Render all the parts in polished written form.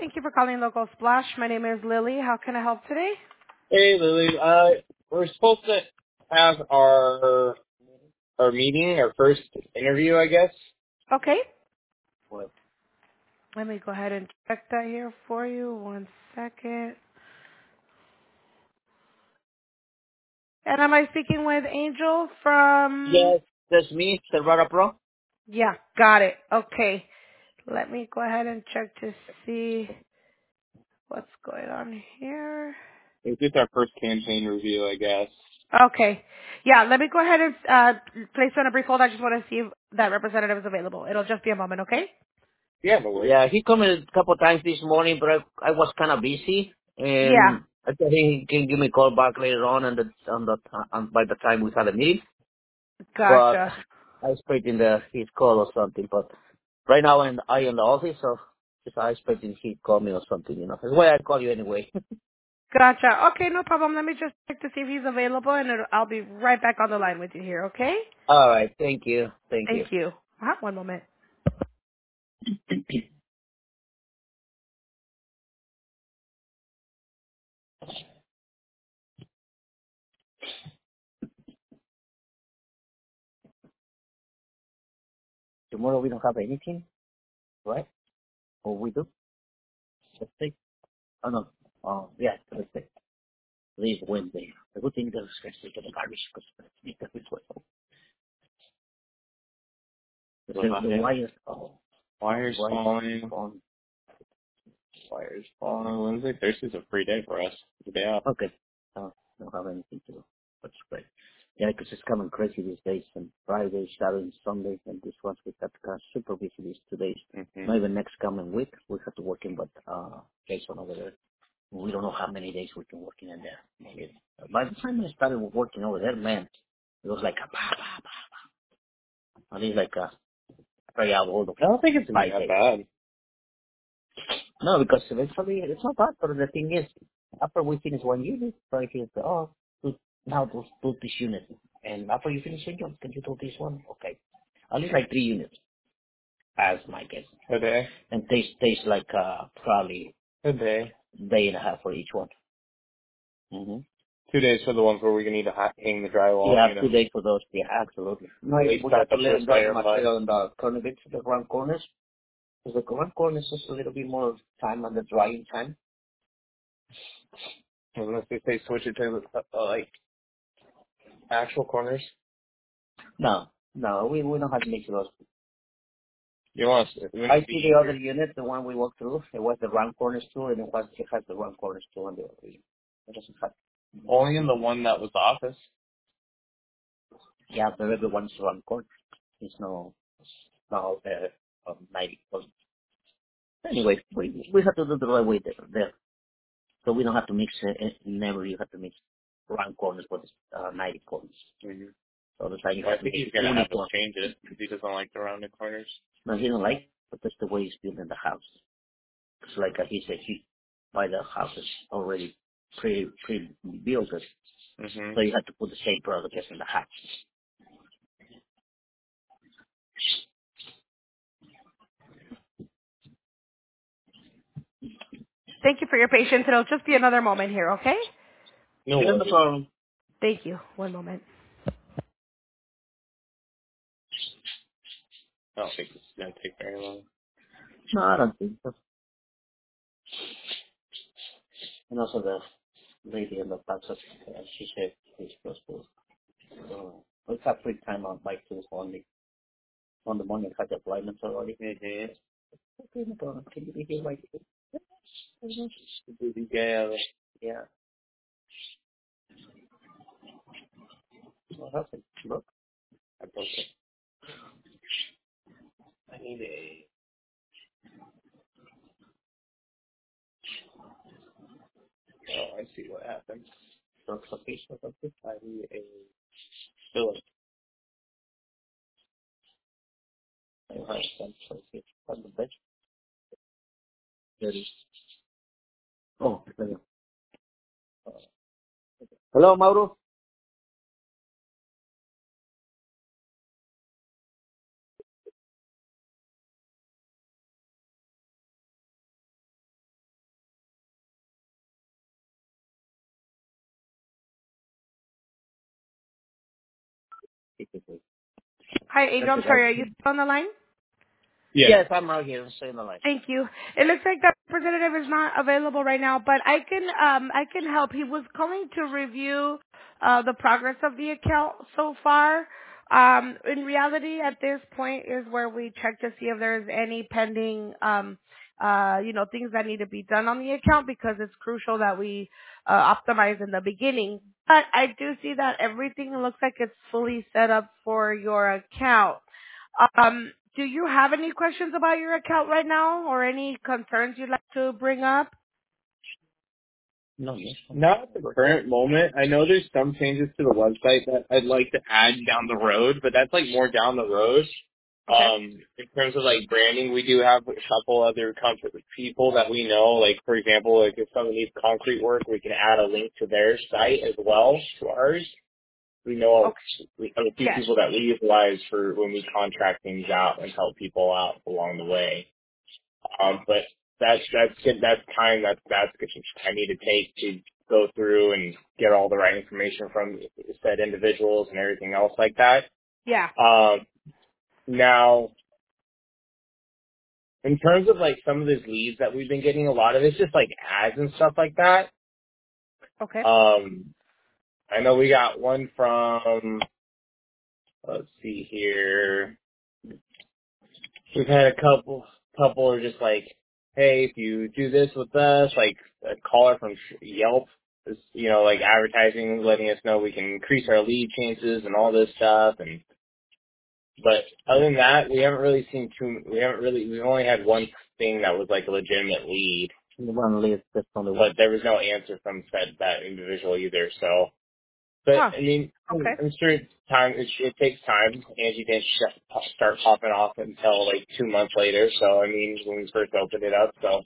Thank you for calling Local Splash. My name is Lily. How can I help today? Hey, Lily. We're supposed to have our meeting, our first interview, I guess. Okay. What? Let me go ahead and check that here for you. One second. And am I speaking with Angel from... Yes, that's me, Servara Pro. Yeah, got it. Okay. Let me go ahead and check to see what's going on here. It's just our first campaign review, I guess. Okay. Yeah, let me go ahead and place you on a brief hold. I just want to see if that representative is available. It'll just be a moment, okay? Yeah, no worries. Yeah, he came in a couple of times this morning, but I was kind of busy, Yeah, and I thought he can give me a call back later on, by the time we had a meeting. But gotcha. I expecting his call or something. But right now I in the office, so just I expecting he'd call me or something. That's why I call you anyway. Gotcha. Okay, no problem. Let me just check to see if he's available, and I'll be right back on the line with you here, okay? All right, thank you, thank you. Thank you. One moment. Tomorrow we don't have anything, right? Or we do? Thursday? Oh no. Oh yeah, Thursday. Today's Wednesday. The good thing is let's take the garbage because it's what. The wires. Oh, Wires falling. on. Wires falling. Wednesday, Thursday's a free day for us. The day off. Okay. Don't have anything to do. That's great. Yeah, because it's coming crazy these days, and Friday, Saturday, Sunday, and this ones we got kind of super busy these 2 days. Mm-hmm. Not even next coming week, we have to work in, but Jason over there, we don't know how many days we can work in there. Maybe. By the time I started working over there, man, it was like a at least like a 3 hour old. I don't think it's gonna be 5 that days. bad. No, because eventually it's not bad, but the thing is, after we finish one unit, probably he's now do this unit. And after you finish one unit, can you do this one? Okay. At least like 3 units, as my guess. A day. And takes like probably A day. day and a half for each one. 2 days for the ones where we can need to hang the drywall. Yeah, 2 days for those. Yeah, absolutely. No, At least we start have to the let them first dry the layer of mud. material in the corner bits, the round corners. Because the round corners is a little bit more time on the drying time. Unless if they switch it to like actual corners. No, we don't have to make those. You want us? I see the other unit, the one we walked through. It was the round corners too, and it has the round corners too on the other unit. It doesn't have. Only in the one that was the office. Yeah, the other one's round corner. It's no 90. Anyway, we have to do the right way there. So we don't have to mix. Never you have to mix round corners with 90 corners. Mm-hmm. So the time you Well, I have to think make he's gonna have us uniform. change it because he doesn't like the rounded corners. No, he don't like, but that's the way he's built in the house. It's like he said, he buy the houses already pre-built, Mm-hmm. so you have to put the same product as in the house. Thank you for your patience. It'll just be another moment here, okay? No Yeah, no worries. problem. Thank you. One moment. I don't think it's gonna take very long. No, I don't think so. And also the lady in the box, she said she's supposed to. We have free time on bike too only. On the morning, have the appointments already. Mm-hmm. Okay, no problem. Can you be here like this? Yeah. Yeah. What happened? Look. I broke it. I need a. Oh, I see what happened. Look, a piece of something. I need a fillet. I have some something on the bed. There it is. Oh, there you go. Hello, Mauro. Hi, Angel. I'm sorry. Are you on the line? Yeah. Yes, I'm right here. Saying the line. Thank you. It looks like that representative is not available right now, but I can help. He was calling to review the progress of the account so far. In reality, at this point is where we check to see if there's any pending things that need to be done on the account, because it's crucial that we optimize in the beginning. But I do see that everything looks like it's fully set up for your account. Do you have any questions about your account right now, or any concerns you'd like to bring up? No, yes. Not at the current moment. I know there's some changes to the website that I'd like to add down the road, but that's like more down the road. Okay. In terms of like branding, we do have a couple other people that we know. Like for example, like if someone needs concrete work, we can add a link to their site as well to ours. We know we have a few Yes. people that we utilize for when we contract things out and help people out along the way. But that's time that's I need to take to go through and get all the right information from said individuals and everything else like that. Yeah. Now, in terms of like some of these leads that we've been getting, a lot of it's just like ads and stuff like that. Okay. I know we got one from, let's see here. We've had a couple are just like, hey, if you do this with us, like a caller from Yelp is, like advertising, letting us know we can increase our lead chances and all this stuff. But other than that, we've only had one thing that was like a legitimate lead. The one list that's on the But there was no answer from that individual either, so. But, Huh. I mean, Okay. I'm sure it takes time. Angie didn't start popping off until like 2 months later. So, I mean, when we first opened it up. So,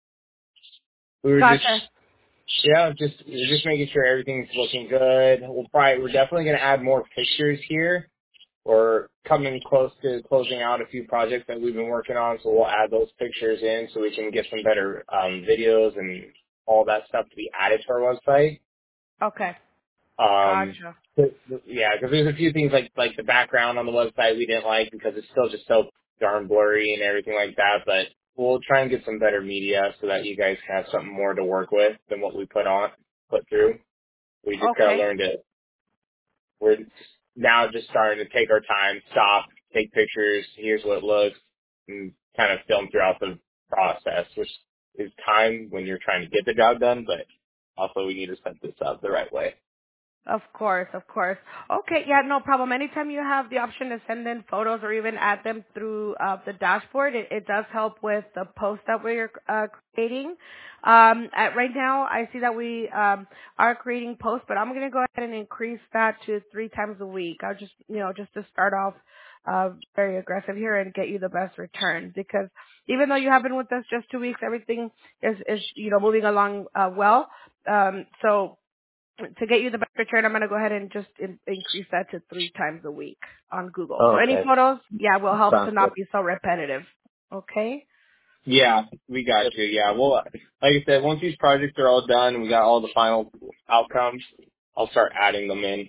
we were Gotcha. we're just making sure everything's looking good. We're definitely going to add more pictures here. We're coming close to closing out a few projects that we've been working on. So we'll add those pictures in so we can get some better videos and all that stuff to be added to our website. Okay. Um, Gotcha. yeah, because there's a few things like the background on the website we didn't like because it's still just so darn blurry and everything like that. But we'll try and get some better media so that you guys can have something more to work with than what we put through. We just gotta Okay. learn to. We're now just starting to take our time, stop, take pictures. Here's what it looks, and kind of film throughout the process, which is time when you're trying to get the job done, but also we need to set this up the right way. Of course, of course. Okay, yeah, no problem. Anytime you have the option to send in photos or even add them through the dashboard, it does help with the post that we're creating. Right now, I see that we are creating posts, but I'm going to go ahead and increase that to 3 times a week. I'll just, just to start off very aggressive here and get you the best return, because even though you have been with us just 2 weeks, everything is moving along well. So to get you the best return, I'm going to go ahead and just increase that to 3 times a week on Google. So Oh, any okay. photos, will help to Sounds not good. be so repetitive. Okay? Yeah, we got you. Yeah, well, like I said, once these projects are all done and we got all the final outcomes, I'll start adding them in.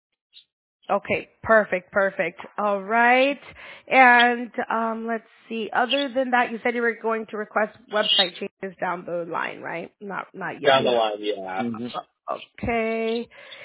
Okay, perfect, perfect. All right. And let's see. Other than that, you said you were going to request website changes down the line, right? Not Down yet. the Yeah. line, yeah. Mm-hmm. Okay.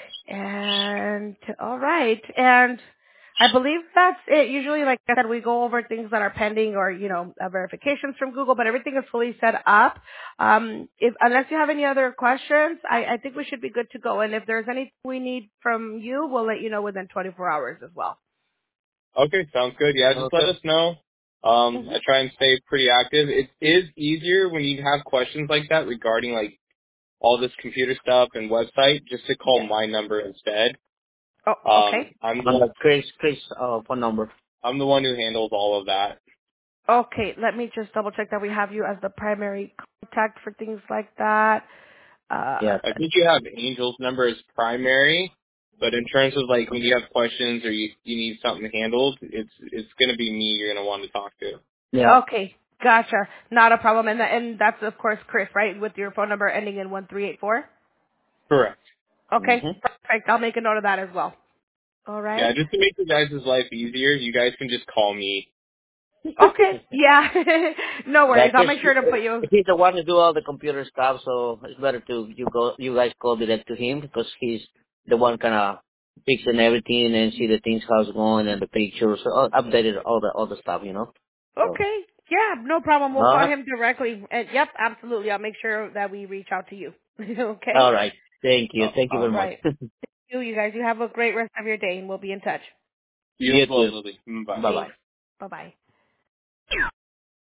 And all right. And I believe that's it. Usually, like I said, we go over things that are pending or, verifications from Google, but everything is fully set up. Unless you have any other questions, I think we should be good to go. And if there's anything we need from you, we'll let you know within 24 hours as well. Okay, sounds good. Yeah, just let Okay. us know. Hmm. I try and stay pretty active. It is easier when you have questions like that regarding like all this computer stuff and website, just to call Yes. my number instead. Oh, okay. I'm On the the Chris phone number. I'm the one who handles all of that. Okay, let me just double check that we have you as the primary contact for things like that. Yeah. I think you have Angel's number as primary, but in terms of like when you have questions or you need something handled, it's gonna be me you're gonna want to talk to. Yeah. Okay, gotcha. Not a problem. And that's, of course, Chris, right, with your phone number ending in 1384? Correct. Okay, Mm-hmm. perfect. I'll make a note of that as well. All right. Yeah, just to make you guys' life easier, you guys can just call me. Okay. Yeah. No Yeah, worries. I'll make sure to put you. he's the one who do all the computer stuff, so it's better to you guys call direct to him because he's the one kind of fixing everything and see the things how's going and the pictures, so updated all the stuff, you know. So, Okay. Yeah, no problem. We'll all call right, him directly. And yep, absolutely. I'll make sure that we reach out to you. Okay? all right. Thank you, thank you All very much. right. You guys, you have a great rest of your day and we'll be in touch. You You as well, too. Lily. Bye. Bye bye. Thanks. Bye-bye.